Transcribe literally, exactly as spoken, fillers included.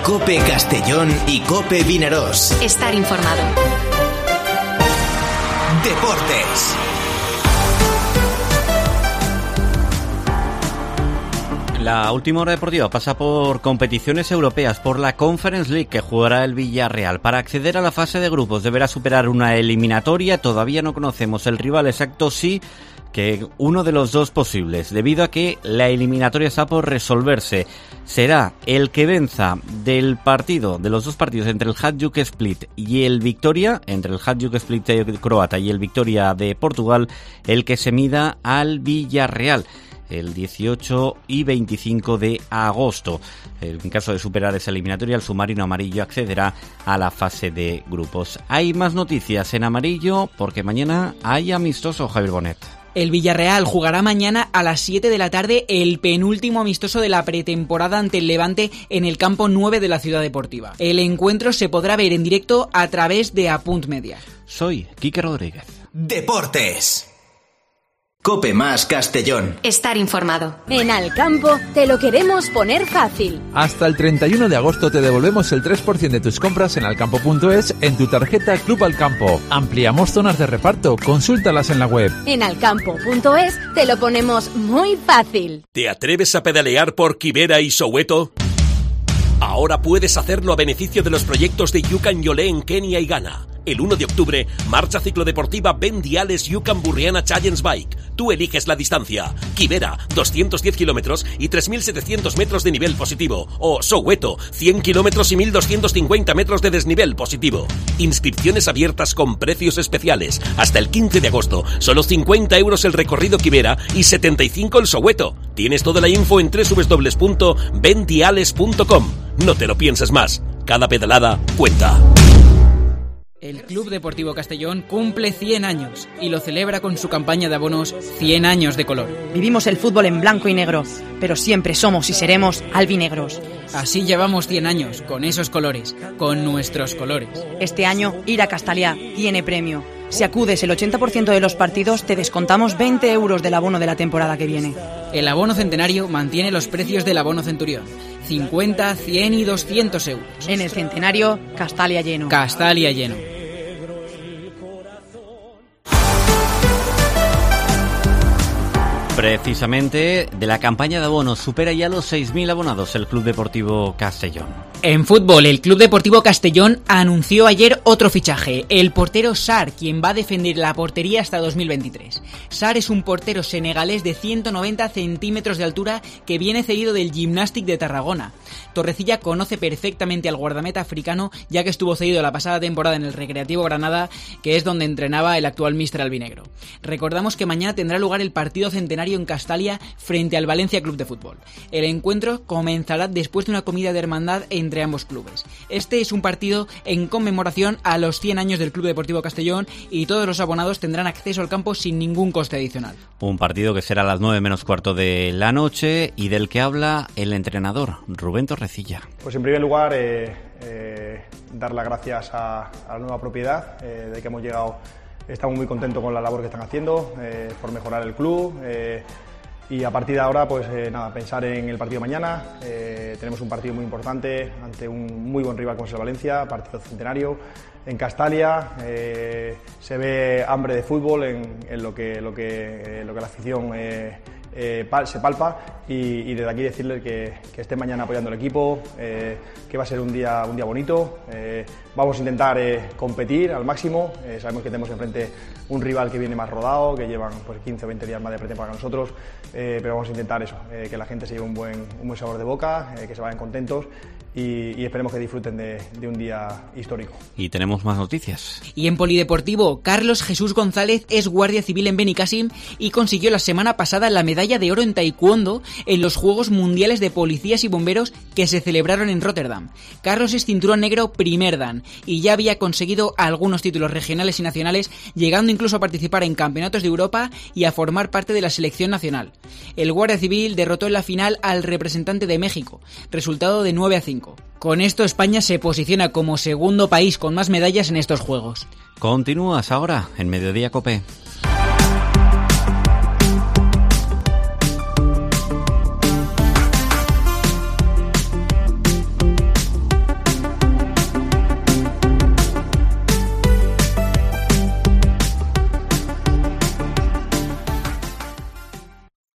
COPE Castellón y COPE Vinaròs. Estar informado. Deportes. La última hora deportiva pasa por competiciones europeas, por la Conference League que jugará el Villarreal. Para acceder a la fase de grupos deberá superar una eliminatoria. Todavía no conocemos el rival exacto, sí que uno de los dos posibles, debido a que la eliminatoria está por resolverse. Será el que venza del partido, de los dos partidos entre el Hajduk Split y el Victoria, entre el Hajduk Split croata y el Victoria de Portugal, el que se mida al Villarreal el dieciocho y veinticinco de agosto. En caso de superar esa eliminatoria, el submarino amarillo accederá a la fase de grupos. Hay más noticias en amarillo porque mañana hay amistoso, Javier Bonet. El Villarreal jugará mañana a las siete de la tarde el penúltimo amistoso de la pretemporada ante el Levante en el campo nueve de la Ciudad Deportiva. El encuentro se podrá ver en directo a través de Apunt Media. Soy Quique Rodríguez. Deportes. COPE más Castellón. Estar informado. En Alcampo te lo queremos poner fácil. Hasta el treinta y uno de agosto te devolvemos el tres por ciento de tus compras en alcampo punto es en tu tarjeta Club Alcampo. Ampliamos zonas de reparto, consúltalas en la web. En alcampo punto es te lo ponemos muy fácil. ¿Te atreves a pedalear por Quibera y Soweto? Ahora puedes hacerlo a beneficio de los proyectos de Yucan Yolé en Kenia y Ghana. El uno de octubre, marcha ciclodeportiva Ben Diales Yucan Burriana Challenge Bike. Tú eliges la distancia. Quibera, doscientos diez kilómetros y tres mil setecientos metros de nivel positivo. O Soweto, cien kilómetros y mil doscientos cincuenta metros de desnivel positivo. Inscripciones abiertas con precios especiales. Hasta el quince de agosto. Solo cincuenta euros el recorrido Quibera y setenta y cinco el Soweto. Tienes toda la info en doble u doble u doble u punto ben diales punto com. No te lo pienses más. Cada pedalada cuenta. El Club Deportivo Castellón cumple cien años y lo celebra con su campaña de abonos cien años de color. Vivimos el fútbol en blanco y negro, pero siempre somos y seremos albinegros. Así llevamos cien años, con esos colores, con nuestros colores. Este año, ir a Castalia tiene premio. Si acudes el ochenta por ciento de los partidos, te descontamos veinte euros del abono de la temporada que viene. El abono centenario mantiene los precios del abono centurión. cincuenta, cien y doscientos euros. En el centenario, Castalia lleno. Castalia lleno. Precisamente de la campaña de abonos supera ya los seis mil abonados el Club Deportivo Castellón. En fútbol, el Club Deportivo Castellón anunció ayer otro fichaje, el portero Sar, quien va a defender la portería hasta dos mil veintitrés. Sar es un portero senegalés de ciento noventa centímetros de altura que viene cedido del Gimnàstic de Tarragona. Torrecilla conoce perfectamente al guardameta africano, ya que estuvo cedido la pasada temporada en el Recreativo Granada, que es donde entrenaba el actual míster albinegro. Recordamos que mañana tendrá lugar el partido centenario en Castalia frente al Valencia Club de Fútbol. El encuentro comenzará después de una comida de hermandad entre ambos clubes. Este es un partido en conmemoración a los cien años del Club Deportivo Castellón y todos los abonados tendrán acceso al campo sin ningún coste adicional. Un partido que será a las nueve menos cuarto de la noche y del que habla el entrenador Rubén Torrecilla. Pues en primer lugar eh, eh, dar las gracias a, a la nueva propiedad eh, de que hemos llegado. Estamos muy contentos con la labor que están haciendo eh, por mejorar el club eh, y a partir de ahora pues eh, nada, pensar en el partido de mañana. Eh, tenemos un partido muy importante ante un muy buen rival como es el Valencia, partido centenario en Castalia. Eh, se ve hambre de fútbol en, en lo, que, lo, que, eh, lo que la afición eh, eh, pal, se palpa y, y desde aquí decirles que, que esté mañana apoyando al equipo, eh, que va a ser un día, un día bonito. Eh, vamos a intentar eh, competir al máximo. Eh, sabemos que tenemos enfrente un rival que viene más rodado, que llevan pues, quince o veinte días más de pretemporada que nosotros, eh, pero vamos a intentar eso, eh, que la gente se lleve un buen, un buen sabor de boca, eh, que se vayan contentos y, y esperemos que disfruten de, de un día histórico. Y tenemos más noticias. Y en polideportivo, Carlos Jesús González es guardia civil en Benicàssim y consiguió la semana pasada la medalla de oro en taekwondo en los Juegos Mundiales de Policías y Bomberos que se celebraron en Rotterdam. Carlos es cinturón negro primer dan y ya había conseguido algunos títulos regionales y nacionales, llegando incluso a participar en campeonatos de Europa y a formar parte de la selección nacional. El guardia civil derrotó en la final al representante de México, resultado de nueve a cinco. Con esto España se posiciona como segundo país con más medallas en estos Juegos. Continúas ahora en Mediodía COPE.